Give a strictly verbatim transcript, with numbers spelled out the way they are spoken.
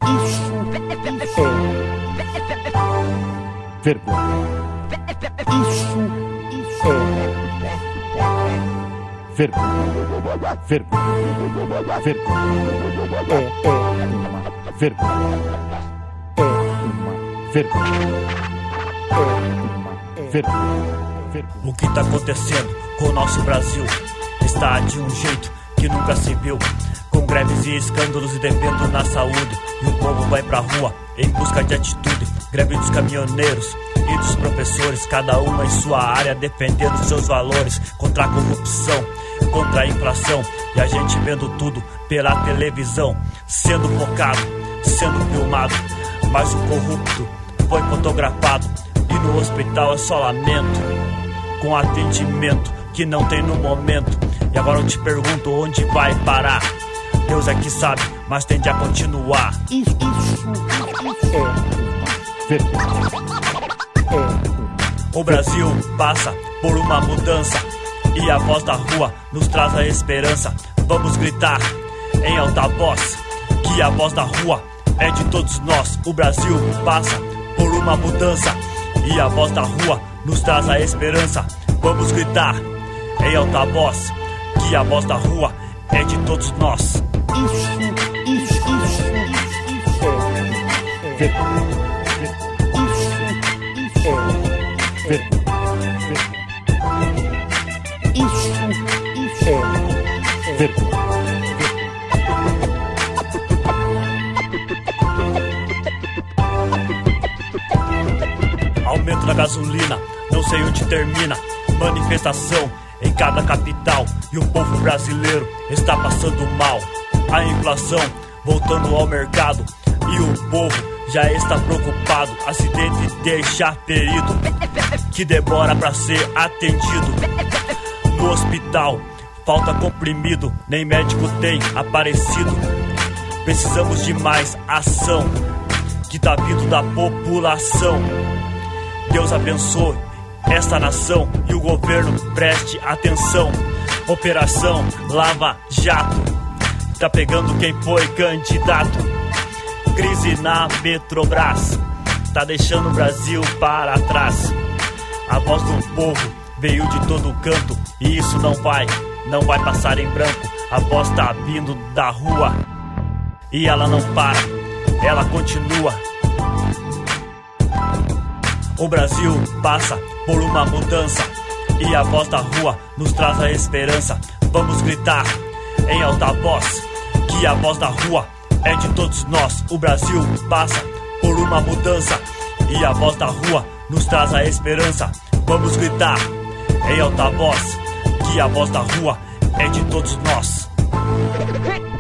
Isso é vergonha. Isso é vergonha. Vergonha. Vergonha. É, é uma vergonha. É uma vergonha. É uma vergonha. O que tá acontecendo com o nosso Brasil está de um jeito que nunca se viu, com greves e escândalos e devendo na saúde. E o povo vai pra rua em busca de atitude. Greve dos caminhoneiros e dos professores, cada uma em sua área defendendo seus valores, contra a corrupção, contra a inflação. E a gente vendo tudo pela televisão, sendo focado, sendo filmado. Mas o corrupto foi fotografado e no hospital é só lamento, com atendimento que não tem no momento. E agora eu te pergunto, onde vai parar? Deus é que sabe, mas tende a continuar. Isso, isso, isso é uma vergonha. É uma. O Brasil passa por uma mudança e a voz da rua nos traz a esperança. Vamos gritar em alta voz que a voz da rua é de todos nós. O Brasil passa por uma mudança e a voz da rua nos traz a esperança. Vamos gritar em alta voz que a voz da rua é de todos nós. Isso, isso, isso, isso é vergonha. Isso, isso é vergonha. Isso, isso é vergonha. Aumento da gasolina, não sei onde termina. Manifestação em cada capital e o povo brasileiro está passando mal. A inflação voltando ao mercado e o povo já está preocupado. Acidente deixa ferido que demora pra ser atendido. No hospital falta comprimido, nem médico tem aparecido. Precisamos de mais ação que tá vindo da população. Deus abençoe esta nação e o governo preste atenção. Operação Lava Jato tá pegando quem foi candidato. Crise na Petrobras tá deixando o Brasil para trás. A voz do povo veio de todo canto e isso não vai, não vai passar em branco. A voz tá vindo da rua e ela não para, ela continua. O Brasil passa por uma mudança e a voz da rua nos traz a esperança. Vamos gritar em alta voz que a voz da rua é de todos nós. O Brasil passa por uma mudança e a voz da rua nos traz a esperança. Vamos gritar em alta voz que a voz da rua é de todos nós.